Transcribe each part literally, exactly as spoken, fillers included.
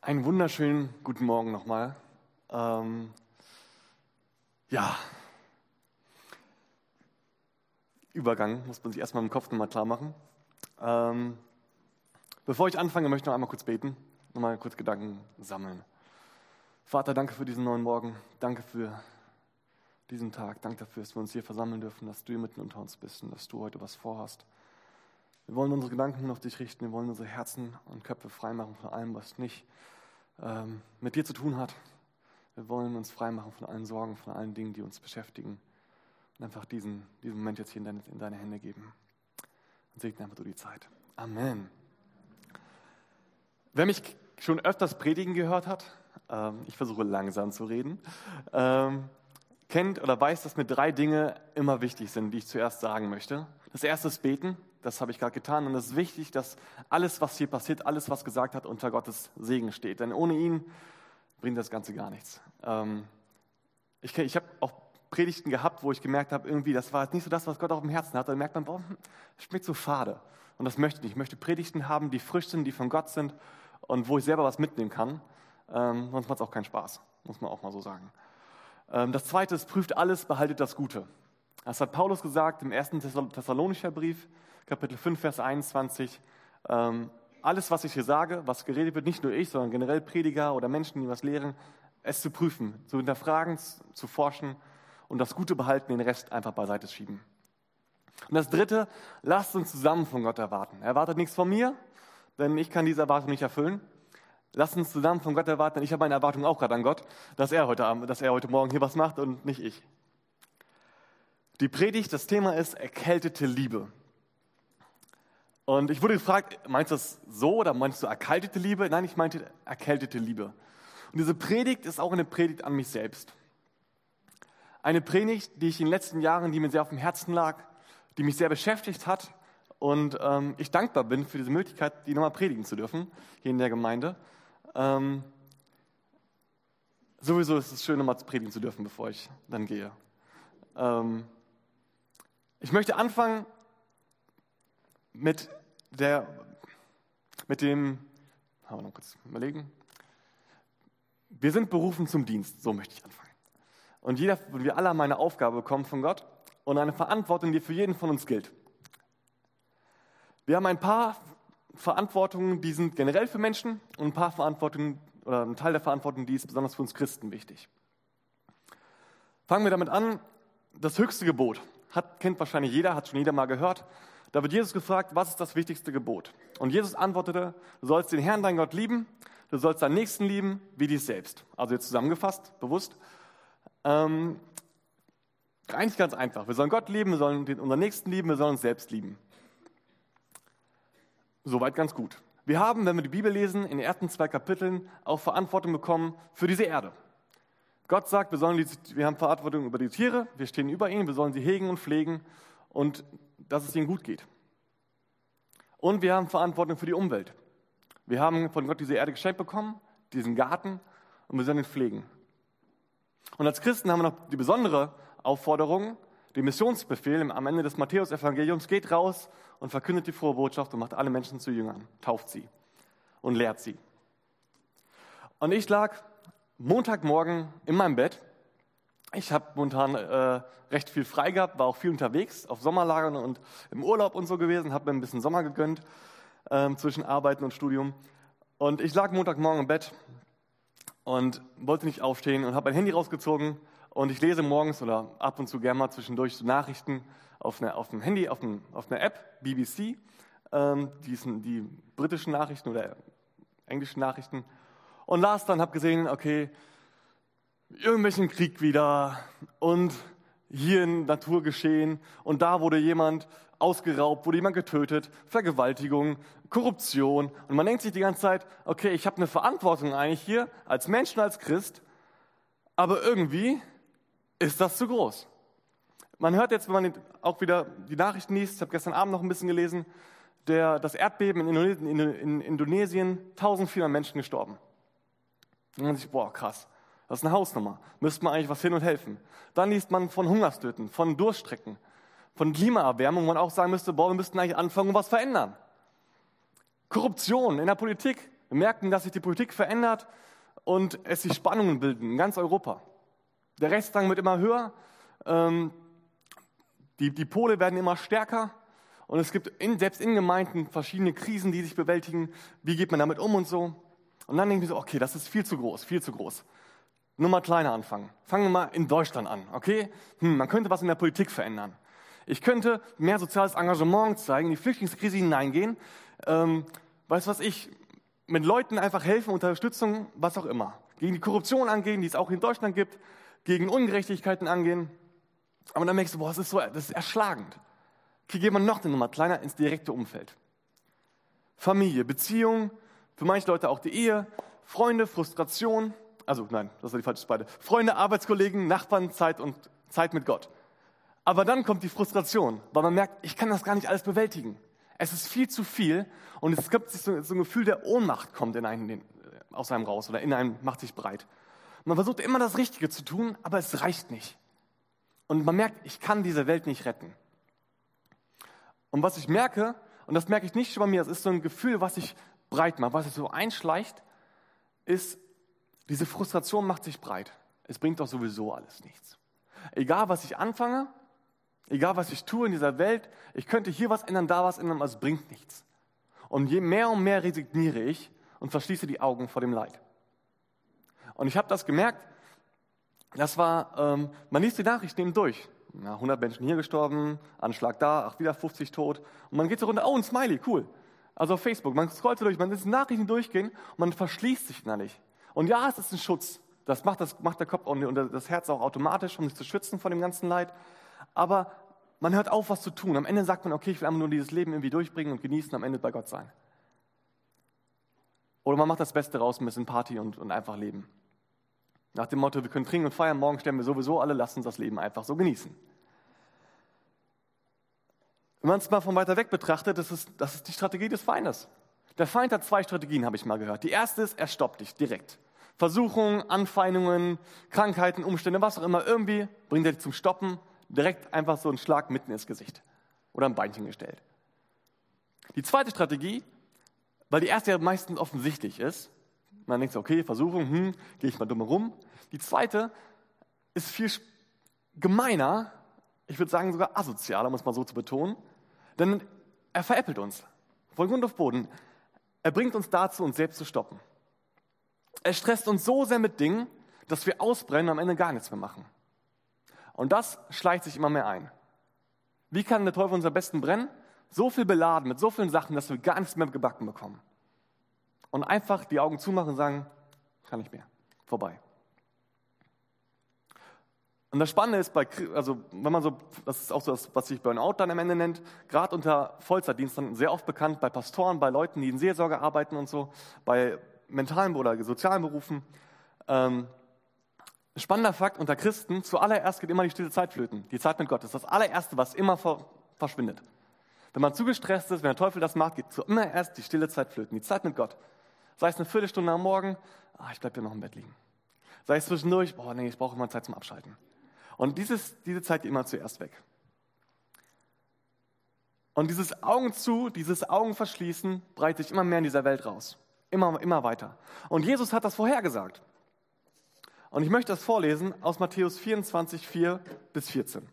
Einen wunderschönen guten Morgen nochmal. Ähm, ja, Übergang muss man sich erstmal im Kopf nochmal klar machen. Ähm, bevor ich anfange, möchte ich noch einmal kurz beten, nochmal kurz Gedanken sammeln. Vater, danke für diesen neuen Morgen, danke für diesen Tag, danke dafür, dass wir uns hier versammeln dürfen, dass du hier mitten unter uns bist und dass du heute was vorhast. Wir wollen unsere Gedanken auf dich richten, wir wollen unsere Herzen und Köpfe freimachen von allem, was nicht ähm, mit dir zu tun hat. Wir wollen uns freimachen von allen Sorgen, von allen Dingen, die uns beschäftigen und einfach diesen, diesen Moment jetzt hier in deine, in deine Hände geben. Und segne einfach du die Zeit. Amen. Wer mich schon öfters predigen gehört hat, ähm, ich versuche langsam zu reden, ähm, kennt oder weiß, dass mir drei Dinge immer wichtig sind, die ich zuerst sagen möchte. Das erste ist Beten, das habe ich gerade getan. Und es ist wichtig, dass alles, was hier passiert, alles, was gesagt hat, unter Gottes Segen steht. Denn ohne ihn bringt das Ganze gar nichts. Ähm, ich ich habe auch Predigten gehabt, wo ich gemerkt habe, irgendwie, das war jetzt nicht so das, was Gott auf dem Herzen hat. Dann merkt man, boah, das schmeckt so fade. Und das möchte ich nicht. Ich möchte Predigten haben, die frisch sind, die von Gott sind und wo ich selber was mitnehmen kann. Ähm, sonst macht es auch keinen Spaß, muss man auch mal so sagen. Ähm, das zweite ist, prüft alles, behaltet das Gute. Das hat Paulus gesagt im ersten Thessalonischer Brief, Kapitel fünf, Vers einundzwanzig. Ähm, alles, was ich hier sage, was geredet wird, nicht nur ich, sondern generell Prediger oder Menschen, die was lehren, es zu prüfen, zu hinterfragen, zu forschen und das Gute behalten, den Rest einfach beiseite schieben. Und das dritte, lasst uns zusammen von Gott erwarten. Er erwartet nichts von mir, denn ich kann diese Erwartung nicht erfüllen. Lasst uns zusammen von Gott erwarten, denn ich habe meine Erwartung auch gerade an Gott, dass er heute Abend, dass er heute Morgen hier was macht und nicht ich. Die Predigt, das Thema ist erkältete Liebe. Und ich wurde gefragt, meinst du das so oder meinst du erkaltete Liebe? Nein, ich meinte erkältete Liebe. Und diese Predigt ist auch eine Predigt an mich selbst. Eine Predigt, die ich in den letzten Jahren, die mir sehr auf dem Herzen lag, die mich sehr beschäftigt hat und ähm, ich dankbar bin für diese Möglichkeit, die nochmal predigen zu dürfen, hier in der Gemeinde. Ähm, sowieso ist es schön, nochmal predigen zu dürfen, bevor ich dann gehe. Ähm, ich möchte anfangen mit der, mit dem, haben wir noch kurz überlegen. Wir sind berufen zum Dienst, so möchte ich anfangen. Und jeder, wir alle haben eine Aufgabe bekommen von Gott und eine Verantwortung, die für jeden von uns gilt. Wir haben ein paar Verantwortungen, die sind generell für Menschen und ein paar Verantwortungen oder ein Teil der Verantwortung, die ist besonders für uns Christen wichtig. Fangen wir damit an, das höchste Gebot, hat, kennt wahrscheinlich jeder, hat schon jeder mal gehört. Da wird Jesus gefragt, was ist das wichtigste Gebot? Und Jesus antwortete, du sollst den Herrn, deinen Gott lieben, du sollst deinen Nächsten lieben, wie dich selbst. Also jetzt zusammengefasst, bewusst. Ähm, eigentlich ganz einfach. Wir sollen Gott lieben, wir sollen den, unseren Nächsten lieben, wir sollen uns selbst lieben. Soweit ganz gut. Wir haben, wenn wir die Bibel lesen, in den ersten zwei Kapiteln auch Verantwortung bekommen für diese Erde. Gott sagt, wir, sollen die, wir haben Verantwortung über die Tiere, wir stehen über ihnen, wir sollen sie hegen und pflegen und dass es ihnen gut geht. Und wir haben Verantwortung für die Umwelt. Wir haben von Gott diese Erde geschenkt bekommen, diesen Garten, und wir sollen ihn pflegen. Und als Christen haben wir noch die besondere Aufforderung, den Missionsbefehl am Ende des Matthäus-Evangeliums, geht raus und verkündet die frohe Botschaft und macht alle Menschen zu Jüngern, tauft sie und lehrt sie. Und ich lag Montagmorgen in meinem Bett. Ich habe momentan äh, recht viel frei gehabt, war auch viel unterwegs, auf Sommerlagern und im Urlaub und so gewesen, habe mir ein bisschen Sommer gegönnt äh, zwischen Arbeiten und Studium. Und ich lag Montagmorgen im Bett und wollte nicht aufstehen und habe mein Handy rausgezogen und ich lese morgens oder ab und zu gerne mal zwischendurch so Nachrichten auf, eine, auf dem Handy, auf, ein, auf einer App, B B C, ähm, die, sind die britischen Nachrichten oder englischen Nachrichten und las dann, habe gesehen, okay, irgendwelchen Krieg wieder und hier in Naturgeschehen und da wurde jemand ausgeraubt, wurde jemand getötet, Vergewaltigung, Korruption und man denkt sich die ganze Zeit, okay, ich habe eine Verantwortung eigentlich hier als Mensch und als Christ, aber irgendwie ist das zu groß. Man hört jetzt, wenn man auch wieder die Nachrichten liest, ich habe gestern Abend noch ein bisschen gelesen, der, das Erdbeben in Indonesien, in, in Indonesien, eintausendvierhundert Menschen gestorben. Und man sich, boah, krass. Das ist eine Hausnummer. Müsste man eigentlich was hin und helfen. Dann liest man von Hungersnöten, von Durststrecken, von Klimaerwärmung, wo man auch sagen müsste, boah, wir müssten eigentlich anfangen und was verändern. Korruption in der Politik. Wir merken, dass sich die Politik verändert und es sich Spannungen bilden in ganz Europa. Der Rechtsdrang wird immer höher, ähm, die, die Pole werden immer stärker und es gibt in, selbst in Gemeinden verschiedene Krisen, die sich bewältigen. Wie geht man damit um und so? Und dann denke ich mir so, okay, das ist viel zu groß, viel zu groß. Nur mal kleiner anfangen. Fangen wir mal in Deutschland an, okay? Hm, man könnte was in der Politik verändern. Ich könnte mehr soziales Engagement zeigen, in die Flüchtlingskrise hineingehen. Ähm, weißt du was, ich mit Leuten einfach helfen, Unterstützung, was auch immer. Gegen die Korruption angehen, die es auch in Deutschland gibt, gegen Ungerechtigkeiten angehen. Aber dann merkst du, boah, das ist so, das ist erschlagend. Okay, gehen wir noch eine Nummer kleiner ins direkte Umfeld. Familie, Beziehung, für manche Leute auch die Ehe, Freunde, Frustration, also nein, das war die falsche Spalte. Freunde, Arbeitskollegen, Nachbarn, Zeit und Zeit mit Gott. Aber dann kommt die Frustration, weil man merkt, ich kann das gar nicht alles bewältigen. Es ist viel zu viel und es gibt sich so, so ein Gefühl der Ohnmacht kommt in einen, aus einem raus oder in einem macht sich breit. Und man versucht immer das Richtige zu tun, aber es reicht nicht. Und man merkt, ich kann diese Welt nicht retten. Und was ich merke, und das merke ich nicht schon bei mir, das ist so ein Gefühl, was sich breit macht, was sich so einschleicht, ist, diese Frustration macht sich breit. Es bringt doch sowieso alles nichts. Egal, was ich anfange, egal, was ich tue in dieser Welt, ich könnte hier was ändern, da was ändern, aber es bringt nichts. Und je mehr und mehr resigniere ich und verschließe die Augen vor dem Leid. Und ich habe das gemerkt, das war, ähm, man liest die Nachrichten eben durch. Ja, hundert Menschen hier gestorben, Anschlag da, ach, wieder fünfzig tot. Und man geht so runter, oh, ein Smiley, cool. Also auf Facebook, man scrollt so durch, man lässt Nachrichten durchgehen und man verschließt sich innerlich. Und ja, es ist ein Schutz. Das macht, das macht der Kopf und das Herz auch automatisch, um sich zu schützen vor dem ganzen Leid. Aber man hört auf, was zu tun. Am Ende sagt man, okay, ich will einfach nur dieses Leben irgendwie durchbringen und genießen, am Ende bei Gott sein. Oder man macht das Beste raus, ein bisschen Party und, und einfach leben. Nach dem Motto, wir können trinken und feiern, morgen sterben wir sowieso alle, lasst uns das Leben einfach so genießen. Wenn man es mal von weiter weg betrachtet, das ist, das ist die Strategie des Feindes. Der Feind hat zwei Strategien, habe ich mal gehört. Die erste ist, er stoppt dich direkt. Versuchungen, Anfeindungen, Krankheiten, Umstände, was auch immer, irgendwie bringt er dich zum Stoppen, direkt einfach so einen Schlag mitten ins Gesicht oder ein Beinchen gestellt. Die zweite Strategie, weil die erste ja meistens offensichtlich ist, man denkt so, okay, Versuchung, hm, gehe ich mal dumm rum. Die zweite ist viel gemeiner, ich würde sagen sogar asozialer, um es mal so zu betonen, denn er veräppelt uns, von Grund auf Boden. Er bringt uns dazu, uns selbst zu stoppen. Er stresst uns so sehr mit Dingen, dass wir ausbrennen und am Ende gar nichts mehr machen. Und das schleicht sich immer mehr ein. Wie kann der Teufel uns am besten brennen? So viel beladen mit so vielen Sachen, dass wir gar nichts mehr gebacken bekommen. Und einfach die Augen zumachen und sagen, kann nicht mehr, vorbei. Und das Spannende ist, bei, also wenn man so, das ist auch so das, was sich Burnout dann am Ende nennt, gerade unter Vollzeitdiensten sehr oft bekannt, bei Pastoren, bei Leuten, die in Seelsorge arbeiten und so, bei mentalen oder sozialen Berufen. Ähm, spannender Fakt, unter Christen, zuallererst geht immer die stille Zeit flöten. Die Zeit mit Gott ist das allererste, was immer ver, verschwindet. Wenn man zu gestresst ist, wenn der Teufel das macht, geht zuallererst die stille Zeit flöten, die Zeit mit Gott. Sei es eine Viertelstunde am Morgen, ah, ich bleibe hier noch im Bett liegen. Sei es zwischendurch, boah, nee, ich brauche immer Zeit zum Abschalten. Und dieses, diese Zeit geht immer zuerst weg. Und dieses Augen zu, dieses Augen verschließen, breitet sich immer mehr in dieser Welt raus. Immer, immer weiter. Und Jesus hat das vorhergesagt. Und ich möchte das vorlesen aus Matthäus vierundzwanzig, vier bis vierzehn.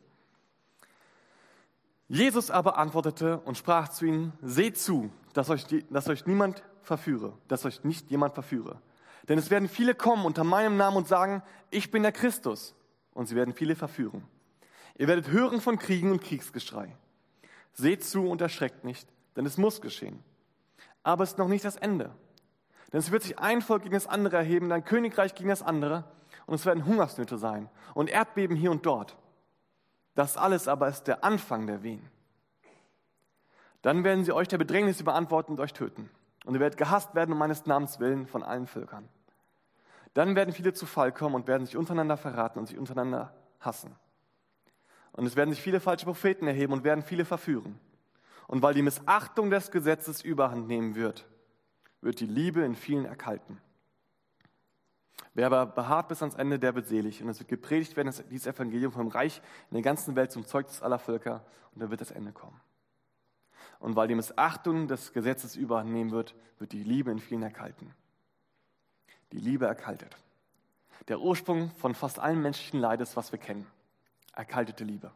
Jesus aber antwortete und sprach zu ihnen, seht zu, dass euch, die, dass euch niemand verführe, dass euch nicht jemand verführe. Denn es werden viele kommen unter meinem Namen und sagen, ich bin der Christus. Und sie werden viele verführen. Ihr werdet hören von Kriegen und Kriegsgeschrei. Seht zu und erschreckt nicht, denn es muss geschehen. Aber es ist noch nicht das Ende. Denn es wird sich ein Volk gegen das andere erheben, ein Königreich gegen das andere. Und es werden Hungersnöte sein und Erdbeben hier und dort. Das alles aber ist der Anfang der Wehen. Dann werden sie euch der Bedrängnis überantworten und euch töten. Und ihr werdet gehasst werden um meines Namens willen von allen Völkern. Dann werden viele zu Fall kommen und werden sich untereinander verraten und sich untereinander hassen. Und es werden sich viele falsche Propheten erheben und werden viele verführen. Und weil die Missachtung des Gesetzes überhand nehmen wird, wird die Liebe in vielen erkalten. Wer aber beharrt bis ans Ende, der wird selig. Und es wird gepredigt werden, dieses Evangelium vom Reich in der ganzen Welt zum Zeugnis aller Völker. Und dann wird das Ende kommen. Und weil die Missachtung des Gesetzes übernehmen wird, wird die Liebe in vielen erkalten. Die Liebe erkaltet. Der Ursprung von fast allen menschlichen Leides, was wir kennen. Erkaltete Liebe.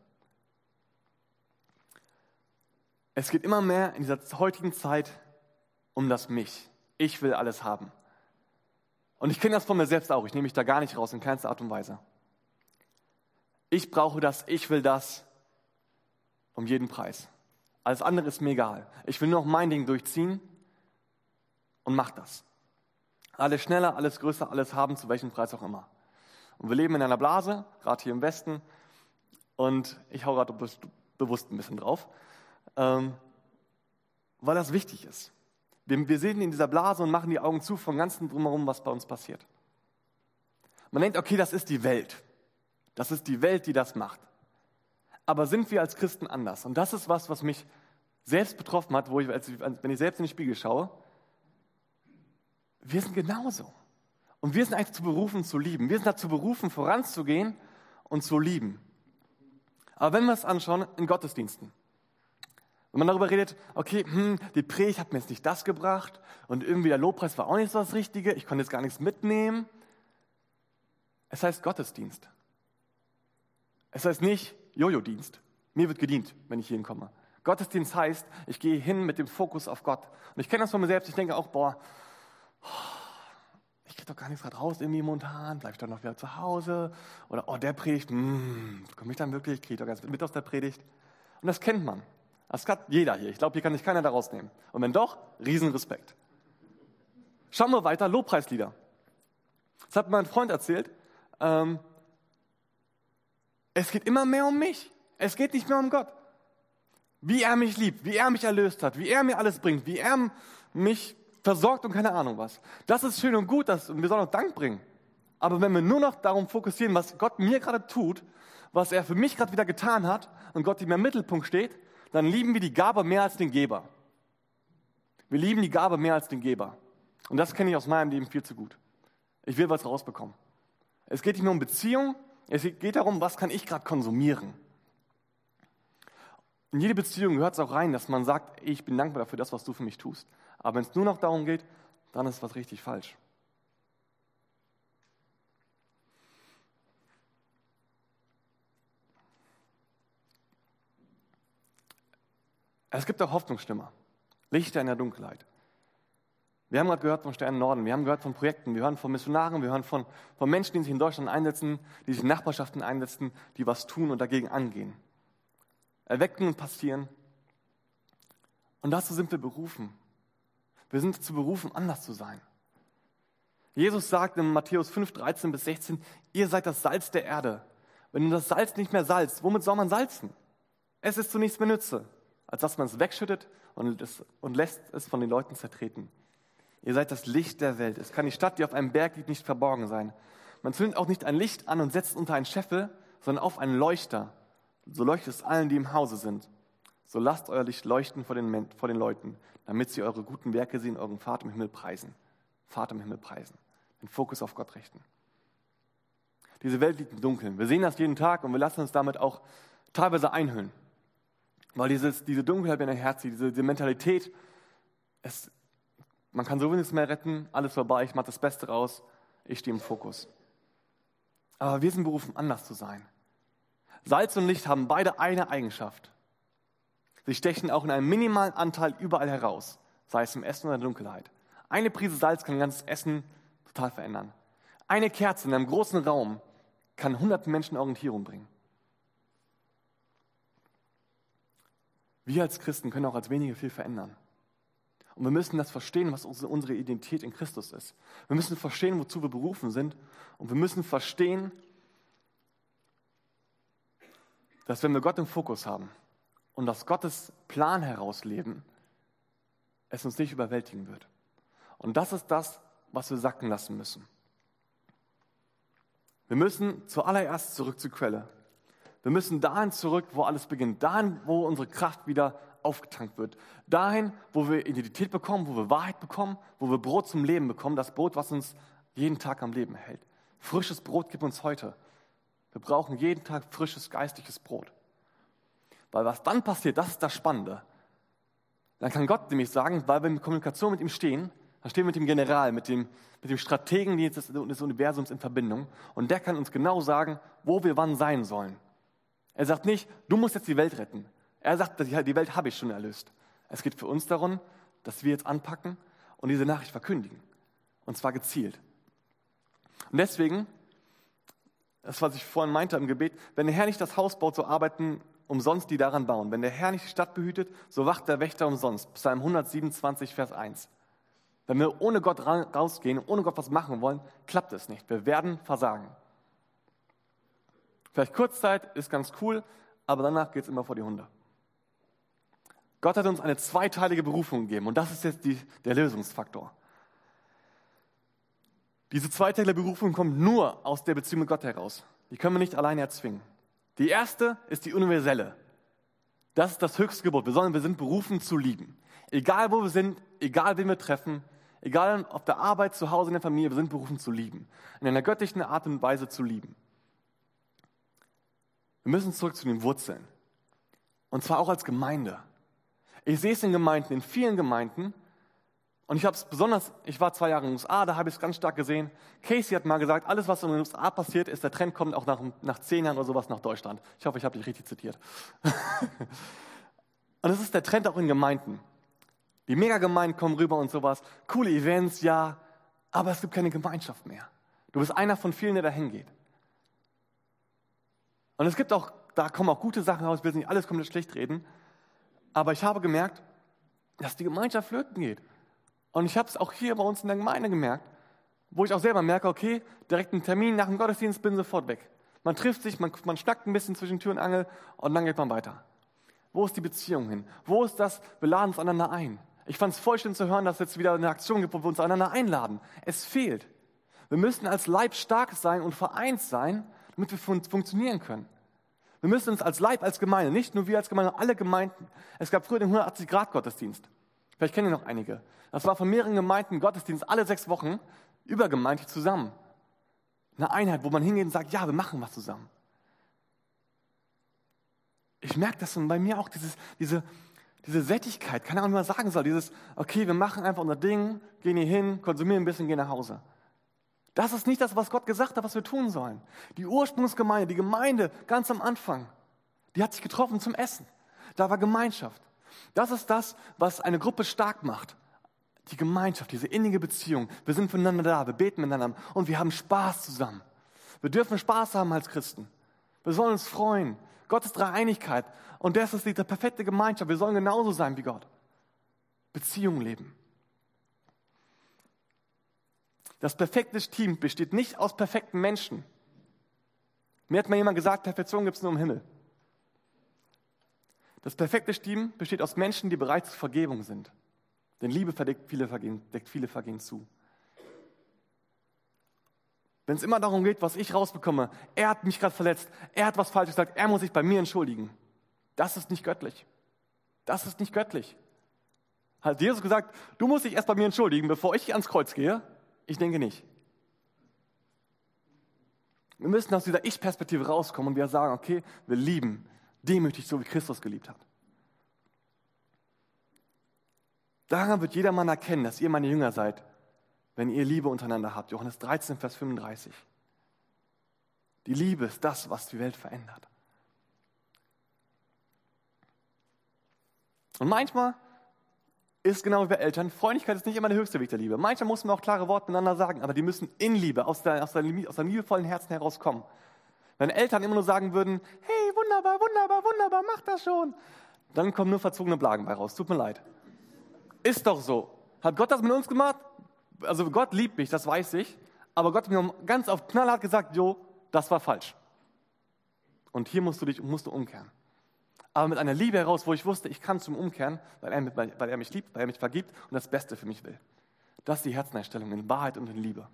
Es geht immer mehr in dieser heutigen Zeit um das Mich. Ich will alles haben. Und ich kenne das von mir selbst auch. Ich nehme mich da gar nicht raus, in keinster Art und Weise. Ich brauche das, ich will das um jeden Preis. Alles andere ist mir egal. Ich will nur noch mein Ding durchziehen und mach das. Alles schneller, alles größer, alles haben, zu welchem Preis auch immer. Und wir leben in einer Blase, gerade hier im Westen, und ich hau gerade bewusst ein bisschen drauf, ähm, weil das wichtig ist. Wir, wir sehen in dieser Blase und machen die Augen zu vom ganzen Drumherum, was bei uns passiert. Man denkt, okay, das ist die Welt. Das ist die Welt, die das macht. Aber sind wir als Christen anders? Und das ist was, was mich selbst betroffen hat, wo ich, als ich, wenn ich selbst in den Spiegel schaue. Wir sind genauso. Und wir sind eigentlich dazu berufen, zu lieben. Wir sind dazu berufen, voranzugehen und zu lieben. Aber wenn wir es anschauen, in Gottesdiensten. Wenn man darüber redet, okay, hm, die Predigt hat mir jetzt nicht das gebracht und irgendwie der Lobpreis war auch nicht so das Richtige, ich konnte jetzt gar nichts mitnehmen. Es heißt Gottesdienst. Es heißt nicht Jojo-Dienst. Mir wird gedient, wenn ich hierhin komme. Gottesdienst heißt, ich gehe hin mit dem Fokus auf Gott. Und ich kenne das von mir selbst, ich denke auch, boah, ich kriege doch gar nichts gerade raus irgendwie momentan, bleibe ich dann noch wieder zu Hause? Oder, oh, der Predigt, hm, komme ich dann wirklich, kriege ich doch ganz mit aus der Predigt? Und das kennt man. Das hat jeder hier. Ich glaube, hier kann sich keiner da rausnehmen. Und wenn doch, Riesenrespekt. Schauen wir weiter, Lobpreislieder. Das hat mein Freund erzählt. Ähm, es geht immer mehr um mich. Es geht nicht mehr um Gott. Wie er mich liebt, wie er mich erlöst hat, wie er mir alles bringt, wie er mich versorgt und keine Ahnung was. Das ist schön und gut, das, und wir sollen auch Dank bringen. Aber wenn wir nur noch darum fokussieren, was Gott mir gerade tut, was er für mich gerade wieder getan hat und Gott ihm im Mittelpunkt steht, dann lieben wir die Gabe mehr als den Geber. Wir lieben die Gabe mehr als den Geber. Und das kenne ich aus meinem Leben viel zu gut. Ich will was rausbekommen. Es geht nicht mehr um Beziehung, es geht darum, was kann ich gerade konsumieren. In jede Beziehung gehört es auch rein, dass man sagt, ey, ich bin dankbar für das, was du für mich tust. Aber wenn es nur noch darum geht, dann ist was richtig falsch. Es gibt auch Hoffnungsschimmer, Lichter in der Dunkelheit. Wir haben gerade gehört vom Stern Norden, wir haben gehört von Projekten, wir hören von Missionaren, wir hören von, von Menschen, die sich in Deutschland einsetzen, die sich in Nachbarschaften einsetzen, die was tun und dagegen angehen. Erweckungen passieren. Und dazu sind wir berufen. Wir sind dazu berufen, anders zu sein. Jesus sagt in Matthäus fünf, dreizehn bis sechzehn, ihr seid das Salz der Erde. Wenn du das Salz nicht mehr salzt, womit soll man salzen? Es ist zu nichts mehr Nütze, als dass man es wegschüttet und, es, und lässt es von den Leuten zertreten. Ihr seid das Licht der Welt. Es kann die Stadt, die auf einem Berg liegt, nicht verborgen sein. Man zündet auch nicht ein Licht an und setzt es unter einen Scheffel, sondern auf einen Leuchter. So leuchtet es allen, die im Hause sind. So lasst euer Licht leuchten vor den, vor den Leuten, damit sie eure guten Werke sehen, euren Vater im Himmel preisen. Vater im Himmel preisen. Den Fokus auf Gott richten. Diese Welt liegt im Dunkeln. Wir sehen das jeden Tag und wir lassen uns damit auch teilweise einhüllen. Weil dieses, diese Dunkelheit in der Herz, diese, diese Mentalität, es, man kann sowieso nichts mehr retten, alles vorbei, ich mache das Beste raus, ich stehe im Fokus. Aber wir sind berufen, anders zu sein. Salz und Licht haben beide eine Eigenschaft. Sie stechen auch in einem minimalen Anteil überall heraus, sei es im Essen oder in der Dunkelheit. Eine Prise Salz kann ein ganzes Essen total verändern. Eine Kerze in einem großen Raum kann hunderten Menschen Orientierung bringen. Wir als Christen können auch als wenige viel verändern. Und wir müssen das verstehen, was unsere Identität in Christus ist. Wir müssen verstehen, wozu wir berufen sind. Und wir müssen verstehen, dass wenn wir Gott im Fokus haben und aus Gottes Plan herausleben, es uns nicht überwältigen wird. Und das ist das, was wir sacken lassen müssen. Wir müssen zuallererst zurück zur Quelle. Wir müssen dahin zurück, wo alles beginnt. Dahin, wo unsere Kraft wieder aufgetankt wird. Dahin, wo wir Identität bekommen, wo wir Wahrheit bekommen, wo wir Brot zum Leben bekommen. Das Brot, was uns jeden Tag am Leben hält. Frisches Brot gibt uns heute. Wir brauchen jeden Tag frisches geistliches Brot. Weil was dann passiert, das ist das Spannende. dann kann Gott nämlich sagen, weil wir in Kommunikation mit ihm stehen, dann stehen wir mit dem General, mit dem, mit dem Strategen des, des Universums in Verbindung. Und der kann uns genau sagen, wo wir wann sein sollen. Er sagt nicht, du musst jetzt die Welt retten. Er sagt, die Welt habe ich schon erlöst. Es geht für uns darum, dass wir jetzt anpacken und diese Nachricht verkündigen. Und zwar gezielt. Und deswegen, das was ich vorhin meinte im Gebet, wenn der Herr nicht das Haus baut, so arbeiten umsonst die daran bauen. Wenn der Herr nicht die Stadt behütet, so wacht der Wächter umsonst. Psalm hundertsiebenundzwanzig, Vers eins. Wenn wir ohne Gott rausgehen, ohne Gott was machen wollen, klappt es nicht. Wir werden versagen. Vielleicht Kurzzeit ist ganz cool, aber danach geht es immer vor die Hunde. Gott hat uns eine zweiteilige Berufung gegeben und das ist jetzt die, der Lösungsfaktor. Diese zweiteilige Berufung kommt nur aus der Beziehung mit Gott heraus. Die können wir nicht alleine erzwingen. Die erste ist die universelle. Das ist das höchste Gebot. Wir, sollen, wir sind berufen zu lieben. Egal wo wir sind, egal wen wir treffen, egal auf der Arbeit, zu Hause, in der Familie, wir sind berufen zu lieben. In einer göttlichen Art und Weise zu lieben. Wir müssen zurück zu den Wurzeln. Und zwar auch als Gemeinde. Ich sehe es in Gemeinden, in vielen Gemeinden. Und ich habe es besonders, ich war zwei Jahre in den U S A, da habe ich es ganz stark gesehen. Casey hat mal gesagt, alles was in den U S A passiert ist, der Trend kommt auch nach, nach zehn Jahren oder sowas nach Deutschland. Ich hoffe, ich habe dich richtig zitiert. Und das ist der Trend auch in Gemeinden. Die Megagemeinden kommen rüber und sowas. Coole Events, ja, aber es gibt keine Gemeinschaft mehr. Du bist einer von vielen, der da hingeht. Und es gibt auch, da kommen auch gute Sachen raus, ich will nicht alles komplett schlecht reden, aber ich habe gemerkt, dass die Gemeinschaft flöten geht. Und ich habe es auch hier bei uns in der Gemeinde gemerkt, wo ich auch selber merke, okay, direkt einen Termin nach dem Gottesdienst, bin sofort weg. Man trifft sich, man, man schnackt ein bisschen zwischen Tür und Angel und dann geht man weiter. Wo ist die Beziehung hin? Wo ist das, wir laden uns einander ein? Ich fand es voll schön zu hören, dass es jetzt wieder eine Aktion gibt, wo wir uns einander einladen. Es fehlt. Wir müssen als Leib stark sein und vereint sein, damit wir fun- funktionieren können. Wir müssen uns als Leib, als Gemeinde, nicht nur wir als Gemeinde, alle Gemeinden. Es gab früher den hundertachtzig-Grad-Gottesdienst. Vielleicht kennen ihr noch einige. Das war von mehreren Gemeinden Gottesdienst, alle sechs Wochen, übergemeindlich zusammen. Eine Einheit, wo man hingeht und sagt, ja, wir machen was zusammen. Ich merke das bei mir auch, dieses, diese, diese Sättigkeit, keine Ahnung, wie man sagen soll, dieses, okay, wir machen einfach unser Ding, gehen hier hin, konsumieren ein bisschen, gehen nach Hause. Das ist nicht das, was Gott gesagt hat, was wir tun sollen. Die Ursprungsgemeinde, die Gemeinde, ganz am Anfang, die hat sich getroffen zum Essen. Da war Gemeinschaft. Das ist das, was eine Gruppe stark macht. Die Gemeinschaft, diese innige Beziehung. Wir sind füreinander da, wir beten miteinander und wir haben Spaß zusammen. Wir dürfen Spaß haben als Christen. Wir sollen uns freuen. Gott ist Dreieinigkeit und das ist die perfekte Gemeinschaft. Wir sollen genauso sein wie Gott. Beziehungen leben. Das perfekte Team besteht nicht aus perfekten Menschen. Mir hat mal jemand gesagt, Perfektion gibt es nur im Himmel. Das perfekte Team besteht aus Menschen, die bereit zur Vergebung sind. Denn Liebe verdeckt viele Vergehen, deckt viele Vergehen zu. Wenn es immer darum geht, was ich rausbekomme, er hat mich gerade verletzt, er hat was Falsches gesagt, er muss sich bei mir entschuldigen. Das ist nicht göttlich. Das ist nicht göttlich. Hat Jesus gesagt, du musst dich erst bei mir entschuldigen, bevor ich ans Kreuz gehe? Ich denke nicht. Wir müssen aus dieser Ich-Perspektive rauskommen und wir sagen, okay, wir lieben demütig, so wie Christus geliebt hat. Daran wird jeder Mann erkennen, dass ihr meine Jünger seid, wenn ihr Liebe untereinander habt. Johannes dreizehn, Vers fünfunddreißig. Die Liebe ist das, was die Welt verändert. Und manchmal ist genau wie bei Eltern, Freundlichkeit ist nicht immer der höchste Weg der Liebe. Manchmal muss man auch klare Worte miteinander sagen, aber die müssen in Liebe, aus, der, aus, der, aus dem liebevollen Herzen herauskommen. Wenn Eltern immer nur sagen würden, hey, wunderbar, wunderbar, wunderbar, mach das schon, dann kommen nur verzogene Blagen bei raus. Tut mir leid. Ist doch so. Hat Gott das mit uns gemacht? Also Gott liebt mich, das weiß ich, aber Gott hat mir ganz auf knallhart gesagt, jo, das war falsch. Und hier musst du dich musst du umkehren. Aber mit einer Liebe heraus, wo ich wusste, ich kann zum Umkehren, weil er, weil er mich liebt, weil er mich vergibt und das Beste für mich will. Das ist die Herzeneinstellung in Wahrheit und in Liebe.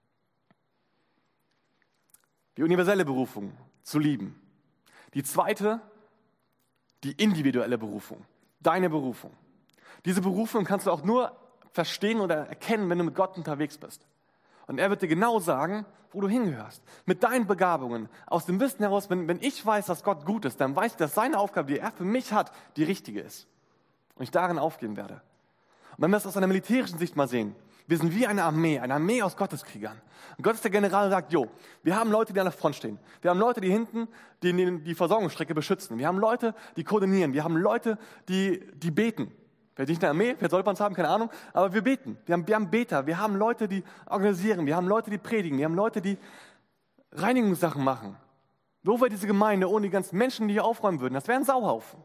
Die universelle Berufung, zu lieben. Die zweite, die individuelle Berufung, deine Berufung. Diese Berufung kannst du auch nur verstehen oder erkennen, wenn du mit Gott unterwegs bist. Und er wird dir genau sagen, wo du hingehörst. Mit deinen Begabungen, aus dem Wissen heraus, wenn, wenn ich weiß, dass Gott gut ist, dann weiß ich, dass seine Aufgabe, die er für mich hat, die richtige ist. und ich darin aufgehen werde. Und wenn wir es aus einer militärischen Sicht mal sehen, wir sind wie eine Armee, eine Armee aus Gotteskriegern. Und Gott ist der General und sagt, jo, wir haben Leute, die an der Front stehen. Wir haben Leute, die hinten die, die Versorgungsstrecke beschützen. Wir haben Leute, die koordinieren. Wir haben Leute, die, die beten. Vielleicht nicht eine Armee, vielleicht sollte man es haben, keine Ahnung, aber wir beten. Wir haben, wir haben Beter, wir haben Leute, die organisieren, wir haben Leute, die predigen, wir haben Leute, die Reinigungssachen machen. Wo wäre diese Gemeinde ohne die ganzen Menschen, die hier aufräumen würden? Das wäre ein Sauhaufen.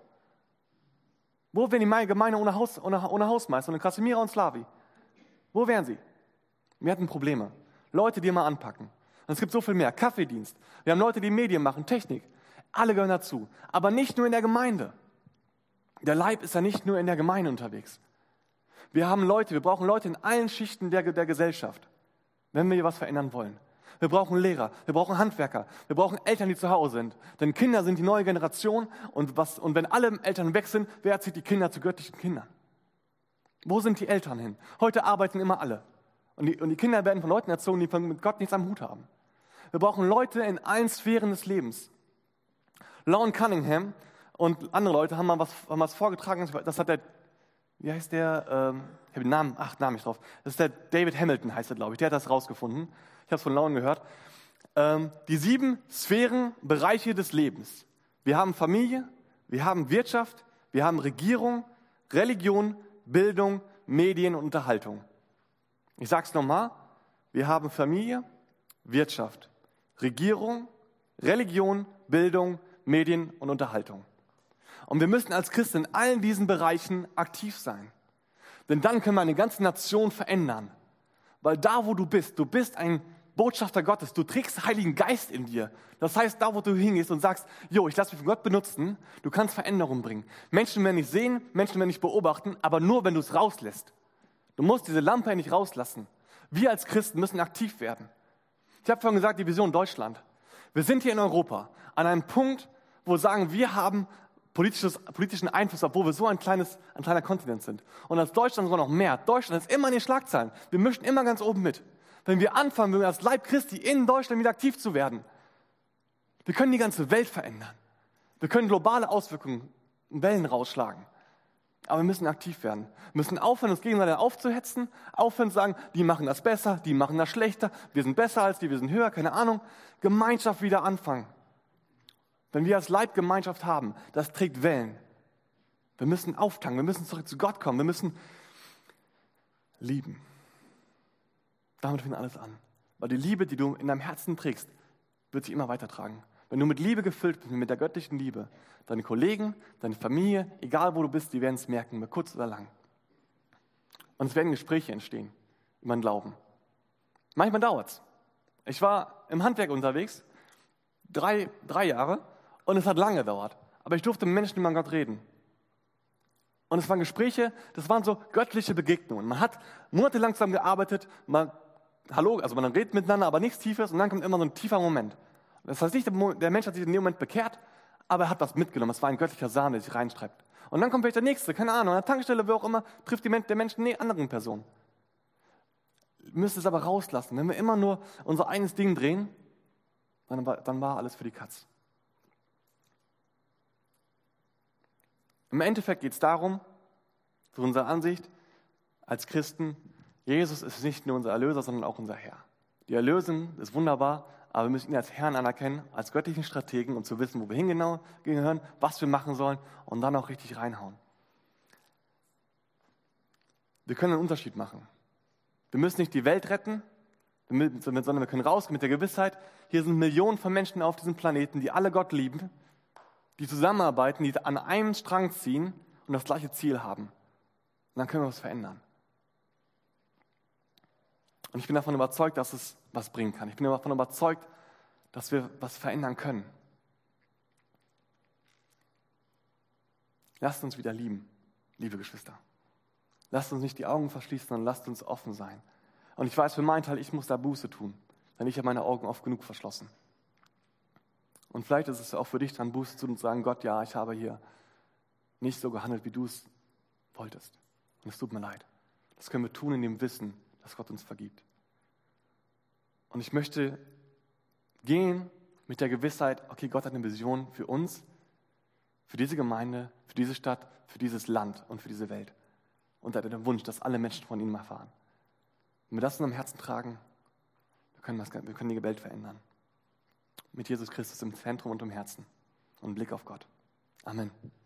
Wo wäre die Gemeinde ohne, Haus, ohne, ohne Hausmeister, ohne Krasimira und Slavi? Wo wären sie? Wir hatten Probleme. Leute, die immer anpacken. Und es gibt so viel mehr. Kaffeedienst. Wir haben Leute, die Medien machen, Technik. Alle gehören dazu. Aber nicht nur in der Gemeinde. Der Leib ist ja nicht nur in der Gemeinde unterwegs. Wir haben Leute, wir brauchen Leute in allen Schichten der, der Gesellschaft, wenn wir hier was verändern wollen. Wir brauchen Lehrer, wir brauchen Handwerker, wir brauchen Eltern, die zu Hause sind. Denn Kinder sind die neue Generation und, was, und wenn alle Eltern weg sind, wer erzieht die Kinder zu göttlichen Kindern? Wo sind die Eltern hin? Heute arbeiten immer alle. Und die, und die Kinder werden von Leuten erzogen, die mit Gott nichts am Hut haben. Wir brauchen Leute in allen Sphären des Lebens. Lon Cunningham und andere Leute haben mal was, haben was vorgetragen. Das hat der, wie heißt der? Ähm, ich habe den Namen, ach, Namen nicht drauf. Das ist der David Hamilton, heißt er, glaube ich. Der hat das rausgefunden. Ich habe es von Lon gehört. Ähm, die sieben Sphären, Bereiche des Lebens. Wir haben Familie, wir haben Wirtschaft, wir haben Regierung, Religion, Bildung, Medien und Unterhaltung. Ich sage es nochmal. Wir haben Familie, Wirtschaft, Regierung, Religion, Bildung, Medien und Unterhaltung. Und wir müssen als Christen in allen diesen Bereichen aktiv sein. Denn dann können wir eine ganze Nation verändern. Weil da, wo du bist, du bist ein Botschafter Gottes, du trägst Heiligen Geist in dir. Das heißt, da, wo du hingehst und sagst, jo, ich lasse mich von Gott benutzen, du kannst Veränderung bringen. Menschen werden nicht sehen, Menschen werden nicht beobachten, aber nur, wenn du es rauslässt. Du musst diese Lampe nicht rauslassen. Wir als Christen müssen aktiv werden. Ich habe vorhin gesagt, die Vision Deutschland. Wir sind hier in Europa an einem Punkt, wo wir sagen, wir haben politisches, politischen Einfluss, obwohl wir so ein, kleines, ein kleiner Kontinent sind. Und als Deutschland sogar noch mehr. Deutschland ist immer in den Schlagzeilen. Wir mischen immer ganz oben mit. Wenn wir anfangen, wenn wir als Leib Christi in Deutschland wieder aktiv zu werden, wir können die ganze Welt verändern. Wir können globale Auswirkungen, Wellen rausschlagen. Aber wir müssen aktiv werden. Wir müssen aufhören, uns gegenseitig aufzuhetzen, aufhören zu sagen, die machen das besser, die machen das schlechter, wir sind besser als die, wir sind höher, keine Ahnung. Gemeinschaft wieder anfangen. Wenn wir als Leib Gemeinschaft haben, das trägt Wellen. Wir müssen auftanken, wir müssen zurück zu Gott kommen, wir müssen lieben. Damit fängt alles an. Weil die Liebe, die du in deinem Herzen trägst, wird sich immer weitertragen. Wenn du mit Liebe gefüllt bist, mit der göttlichen Liebe, deine Kollegen, deine Familie, egal wo du bist, die werden es merken, über kurz oder lang. Und es werden Gespräche entstehen über den Glauben. Manchmal dauert es. Ich war im Handwerk unterwegs, drei, drei Jahre, und es hat lange gedauert. Aber ich durfte mit Menschen über Gott reden. Und es waren Gespräche, das waren so göttliche Begegnungen. Man hat monatelang zusammen gearbeitet, man, hallo, also man redet miteinander, aber nichts Tiefes, und dann kommt immer so ein tiefer Moment. Das heißt nicht, der Mensch hat sich in dem Moment bekehrt, aber er hat was mitgenommen. Es war ein göttlicher Sahne, der sich reinstreibt. Und dann kommt vielleicht der Nächste, keine Ahnung, an der Tankstelle, wo auch immer, trifft die Men- der Mensch eine andere Person. Wir müssen es aber rauslassen. Wenn wir immer nur unser eigenes Ding drehen, dann war, dann war alles für die Katz. Im Endeffekt geht es darum, zu unserer Ansicht als Christen, Jesus ist nicht nur unser Erlöser, sondern auch unser Herr. Die Erlösung ist wunderbar, aber wir müssen ihn als Herrn anerkennen, als göttlichen Strategen, um zu wissen, wo wir hingenau gehören, was wir machen sollen und dann auch richtig reinhauen. Wir können einen Unterschied machen. Wir müssen nicht die Welt retten, sondern wir können rausgehen mit der Gewissheit, hier sind Millionen von Menschen auf diesem Planeten, die alle Gott lieben, die zusammenarbeiten, die an einem Strang ziehen und das gleiche Ziel haben. Und dann können wir was verändern. Und ich bin davon überzeugt, dass es was bringen kann. Ich bin davon überzeugt, dass wir was verändern können. Lasst uns wieder lieben, liebe Geschwister. Lasst uns nicht die Augen verschließen, sondern lasst uns offen sein. Und ich weiß für meinen Teil, ich muss da Buße tun, denn ich habe meine Augen oft genug verschlossen. Und vielleicht ist es auch für dich dran, Buße zu tun und zu sagen, Gott, ja, ich habe hier nicht so gehandelt, wie du es wolltest. Und es tut mir leid. Das können wir tun in dem Wissen, dass Gott uns vergibt. Und ich möchte gehen mit der Gewissheit, okay, Gott hat eine Vision für uns, für diese Gemeinde, für diese Stadt, für dieses Land und für diese Welt. Und er hat den Wunsch, dass alle Menschen von ihm erfahren. Wenn wir das in unserem Herzen tragen, wir können, das, wir können die Welt verändern. Mit Jesus Christus im Zentrum und im Herzen und Blick auf Gott. Amen.